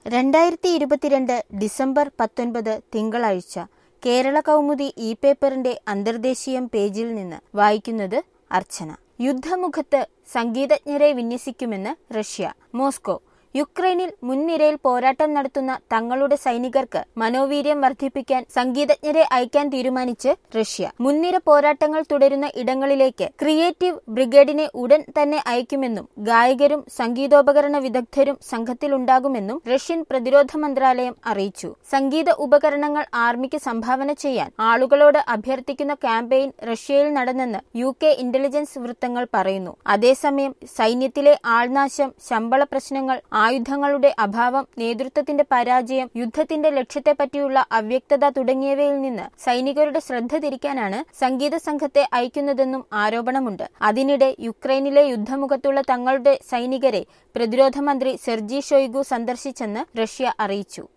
2022 December 19 തിങ്കളാഴ്ച കേരള കൗമുദി പേപ്പറിന്റെ അന്തർദേശീയം പേജിൽ നിന്ന് വായിക്കുന്നത് അർച്ചന. യുദ്ധമുഖത്ത് സംഗീതജ്ഞരെ വിന്യസിക്കുമെന്ന് റഷ്യ. മോസ്കോ. യുക്രൈനിൽ മുൻനിരയിൽ പോരാട്ടം നടത്തുന്ന തങ്ങളുടെ സൈനികർക്ക് മനോവീര്യം വർദ്ധിപ്പിക്കാൻ സംഗീതജ്ഞരെ അയക്കാൻ തീരുമാനിച്ച് റഷ്യ. മുൻനിര പോരാട്ടങ്ങൾ തുടരുന്ന ഇടങ്ങളിലേക്ക് ക്രിയേറ്റീവ് ബ്രിഗേഡിനെ ഉടൻ തന്നെ അയക്കുമെന്നും ഗായകരും സംഗീതോപകരണ വിദഗ്ധരും സംഘത്തിലുണ്ടാകുമെന്നും റഷ്യൻ പ്രതിരോധ മന്ത്രാലയം അറിയിച്ചു. സംഗീത ഉപകരണങ്ങൾ ആർമിക്ക് സംഭാവന ചെയ്യാൻ ആളുകളോട് അഭ്യർത്ഥിക്കുന്ന ക്യാമ്പയിൻ റഷ്യയിൽ നടന്നെന്ന് UK ഇന്റലിജൻസ് വൃത്തങ്ങൾ പറയുന്നു. അതേസമയം സൈന്യത്തിലെ ആൾനാശം, ശമ്പള പ്രശ്നങ്ങൾ, ആയുധങ്ങളുടെ അഭാവം, നേതൃത്വത്തിന്റെ പരാജയം, യുദ്ധത്തിന്റെ ലക്ഷ്യത്തെപ്പറ്റിയുള്ള അവ്യക്തത തുടങ്ങിയവയിൽ നിന്ന് സൈനികരുടെ ശ്രദ്ധ തിരിക്കാനാണ് സംഗീത സംഘത്തെ അയക്കുന്നതെന്നും ആരോപണമുണ്ട്. അതിനിടെ യുക്രൈനിലെ യുദ്ധമുഖത്തുള്ള തങ്ങളുടെ സൈനികരെ പ്രതിരോധ മന്ത്രി സെർജി ഷോയ്ഗു സന്ദർശിച്ചെന്ന് റഷ്യ അറിയിച്ചു.